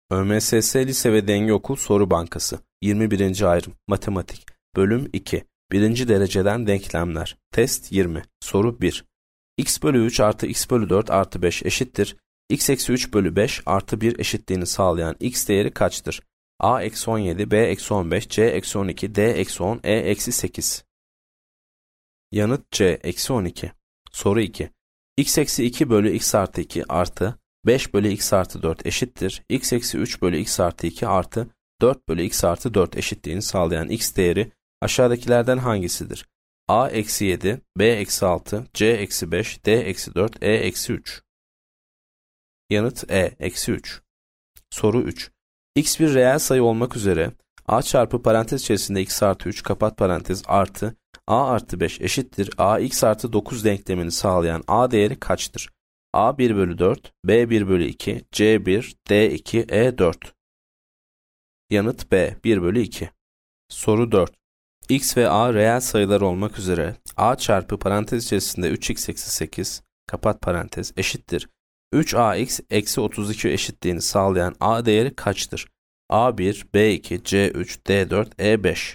ÖMSS Lise ve Denge Okul Soru Bankası 21. Ayrım Matematik Bölüm 2 1. dereceden denklemler Test 20 Soru 1 x bölü 3 artı x bölü 4 artı 5 eşittir x eksi 3 bölü 5 artı 1 eşitliğini sağlayan x değeri kaçtır? A eksi 17, B eksi 15, C eksi 12, D eksi 10, E eksi 8. Yanıt C eksi 12. Soru 2 x eksi 2 bölü x artı 2 artı 5 bölü x artı 4 eşittir x eksi 3 bölü x artı 2 artı 4 bölü x artı 4 eşitliğini sağlayan x değeri aşağıdakilerden hangisidir? A eksi 7, B eksi 6, C eksi 5, D eksi 4, E eksi 3. Yanıt E eksi 3. Soru 3 x bir reel sayı olmak üzere a çarpı parantez içerisinde x artı 3 kapat parantez artı a artı 5 eşittir a x artı 9 denklemini sağlayan a değeri kaçtır? A 1 bölü 4, B 1 bölü 2, C 1, D 2, E 4. Yanıt B 1 bölü 2. Soru 4 x ve a reel sayılar olmak üzere a çarpı parantez içerisinde 3x eksi 8 kapat parantez eşittir 3ax eksi 32 eşitliğini sağlayan a değeri kaçtır? A1, B2, C3, D4, E5.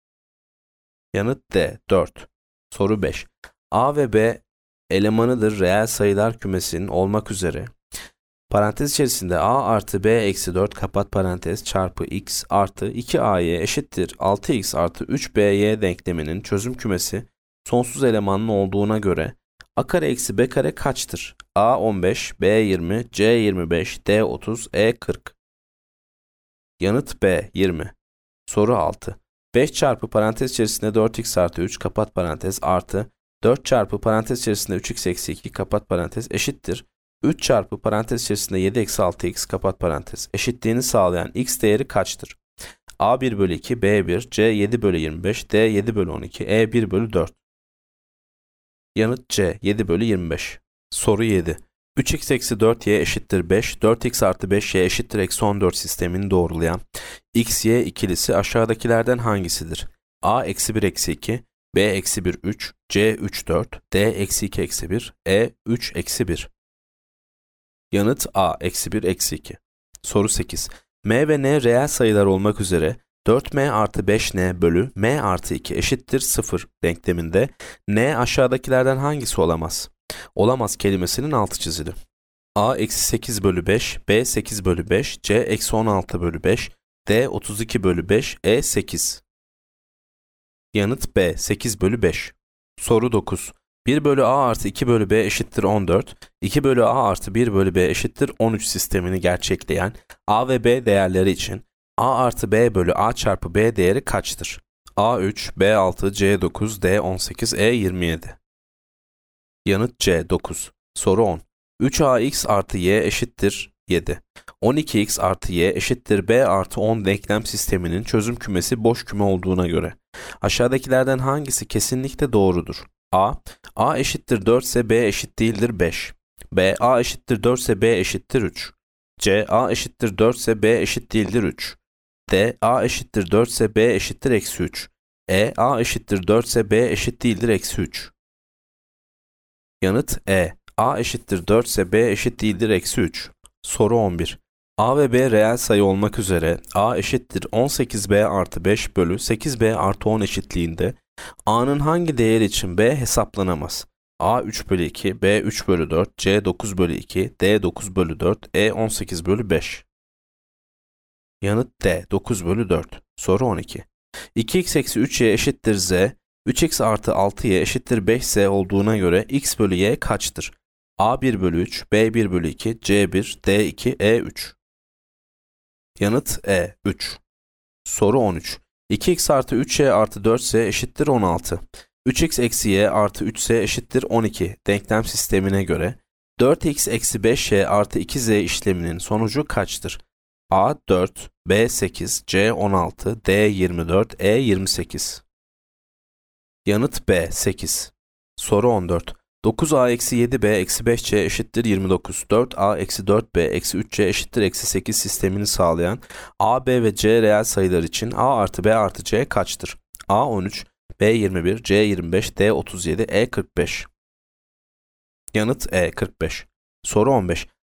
Yanıt D 4. Soru 5 a ve b elemanıdır reel sayılar kümesinin olmak üzere parantez içerisinde a artı b eksi 4 kapat parantez çarpı x artı 2a'ya eşittir 6x artı 3b'ye denkleminin çözüm kümesi sonsuz elemanlı olduğuna göre a kare eksi b kare kaçtır? A 15, B 20, C 25, D 30, E 40. Yanıt B 20. Soru 6 5 çarpı parantez içerisinde 4x artı 3 kapat parantez artı 4 çarpı parantez içerisinde 3x eksi 2 kapat parantez eşittir 3 çarpı parantez içerisinde 7 eksi 6x kapat parantez eşitliğini sağlayan x değeri kaçtır? A 1 bölü 2, B 1, C 7 bölü 25, D 7 bölü 12, E 1 bölü 4. Yanıt C 7 bölü 25. Soru 7 3x eksi 4y eşittir 5, 4x artı 5y eşittir eksi 14 sistemini doğrulayan x, y ikilisi aşağıdakilerden hangisidir? A eksi 1 eksi 2, B eksi 1 3, C 3 4, D eksi 2 eksi 1, E 3 eksi 1. Yanıt A eksi 1 eksi 2. Soru 8 m ve n reel sayılar olmak üzere 4m artı 5n bölü m artı 2 eşittir 0 denkleminde n aşağıdakilerden hangisi olamaz? Olamaz kelimesinin altı çizili. A eksi 8 bölü 5, B 8 bölü 5, C eksi 16 bölü 5, D 32 bölü 5, E 8. Yanıt B 8 bölü 5. Soru 9 1 bölü a artı 2 bölü b eşittir 14, 2 bölü a artı 1 bölü b eşittir 13 sistemini gerçekleyen a ve b değerleri için a artı b bölü a çarpı b değeri kaçtır? A 3, B 6, C 9, D 18, E 27. Yanıt C 9. Soru 10. 3ax artı y eşittir 7. 12x artı y eşittir b artı 10 denklem sisteminin çözüm kümesi boş küme olduğuna göre aşağıdakilerden hangisi kesinlikle doğrudur? A eşittir 4 ise b eşit değildir 5. B a eşittir 4 ise b eşittir 3. C a eşittir 4 ise b eşit değildir 3. D a eşittir 4 ise b eşittir eksi 3. E a eşittir 4 ise b eşit değildir eksi 3. Yanıt E. A eşittir 4 ise b eşit değildir eksi 3. Soru 11. A ve b reel sayı olmak üzere a eşittir 18b artı 5 bölü 8b artı 10 eşitliğinde a'nın hangi değer için b hesaplanamaz? A 3 bölü 2, B 3 bölü 4, C 9 bölü 2, D 9 bölü 4, E 18 bölü 5. Yanıt D 9 bölü 4. Soru 12. 2x eksi 3y eşittir z, 3x artı 6y eşittir 5z olduğuna göre x bölü y kaçtır? A 1 bölü 3, B 1 bölü 2, C 1, D 2, E 3. Yanıt E 3. Soru 13. 2x artı 3y artı 4z eşittir 16. 3x eksi y artı 3z eşittir 12 denklem sistemine göre 4x eksi 5y artı 2z işleminin sonucu kaçtır? A 4, B 8, C 16, D 24, E 28. Yanıt B 8. Soru 14. 9a eksi 7b eksi 5c eşittir 29. 4a eksi 4b eksi 3c eşittir eksi 8 sistemini sağlayan a, b ve c reel sayılar için a artı b artı c kaçtır? A 13, B 21, C 25, D 37, E 45. Yanıt E 45. Soru 15.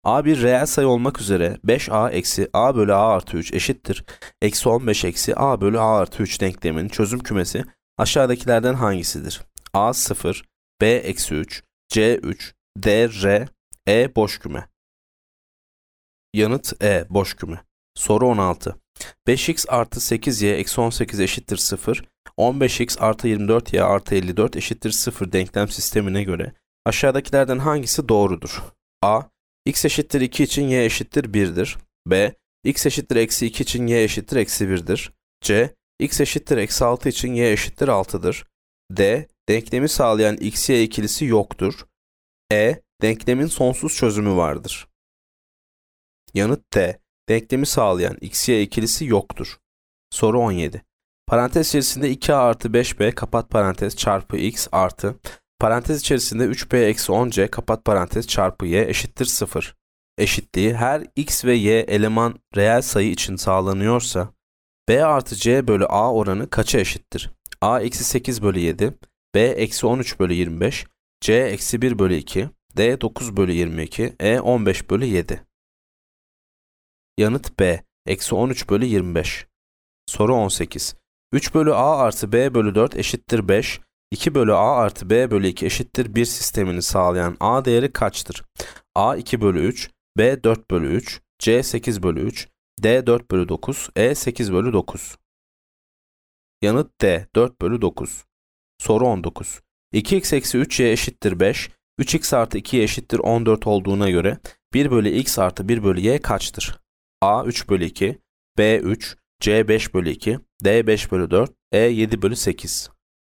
A bir reel sayı olmak üzere 5a eksi a bölü a artı 3 eşittir. Eksi 15 eksi a bölü a artı 3 denkleminin çözüm kümesi aşağıdakilerden hangisidir? A 0, B eksi 3, C 3, D R, E boş küme. Yanıt E boş küme. Soru 16. 5x artı 8y eksi 18 eşittir 0. 15x artı 24y artı 54 eşittir 0 denklem sistemine göre aşağıdakilerden hangisi doğrudur? A. X eşittir 2 için y eşittir 1'dir. B. X eşittir eksi 2 için y eşittir eksi 1'dir. C. X eşittir eksi 6 için y eşittir 6'dır. D. Denklemi sağlayan x-y ikilisi yoktur. E. Denklemin sonsuz çözümü vardır. Yanıt D. Denklemi sağlayan x-y ikilisi yoktur. Soru 17. Parantez içerisinde 2a artı 5b kapat parantez çarpı x artı parantez içerisinde 3b eksi 10c kapat parantez çarpı y eşittir 0. Eşitliği her x ve y eleman reel sayı için sağlanıyorsa b artı c bölü a oranı kaça eşittir? A eksi 8 bölü 7, b eksi 13 bölü 25, c eksi 1 bölü 2, d 9 bölü 22, e 15 bölü 7. Yanıt B. Eksi 13 bölü 25. Soru 18. 3 bölü a artı b bölü 4 eşittir 5. 2 bölü a artı b bölü 2 eşittir 1 sistemini sağlayan a değeri kaçtır? A 2 bölü 3, b 4 bölü 3, c 8 bölü 3, d 4 bölü 9, e 8 bölü 9. Yanıt D. 4 bölü 9. Soru 19. 2x eksi 3y eşittir 5. 3x artı 2y eşittir 14 olduğuna göre 1 bölü x artı 1 bölü y kaçtır? A 3 bölü 2, B 3, C 5 bölü 2, D 5 bölü 4, E 7 bölü 8.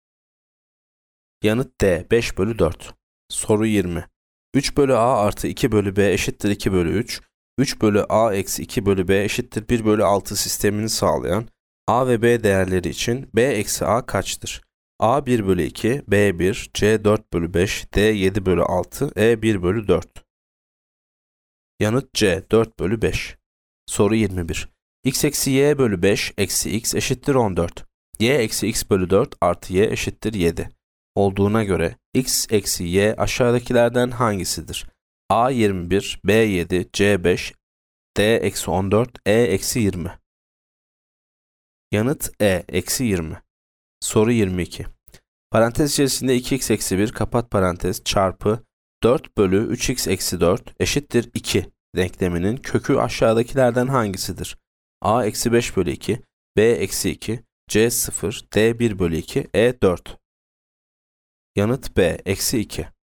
Yanıt D 5 bölü 4. Soru 20. 3 bölü a artı 2 bölü b eşittir 2 bölü 3, 3 bölü a eksi 2 bölü b eşittir 1 bölü 6 sistemini sağlayan a ve b değerleri için b eksi a kaçtır? A 1 bölü 2, B 1, C 4 bölü 5, D 7 bölü 6, E 1 bölü 4. Yanıt C 4 bölü 5. Soru 21. X eksi y bölü 5 eksi x eşittir 14. Y eksi x bölü 4 artı y eşittir 7. Olduğuna göre x eksi y aşağıdakilerden hangisidir? A 21, B 7, C 5, D eksi 14, E eksi 20. Yanıt E eksi 20. Soru 22. Parantez içerisinde 2x eksi 1 kapat parantez çarpı 4 bölü 3x eksi 4 eşittir 2 denkleminin kökü aşağıdakilerden hangisidir? A eksi 5 bölü 2, B eksi 2, C 0, D 1 bölü 2, E 4. Yanıt B eksi 2.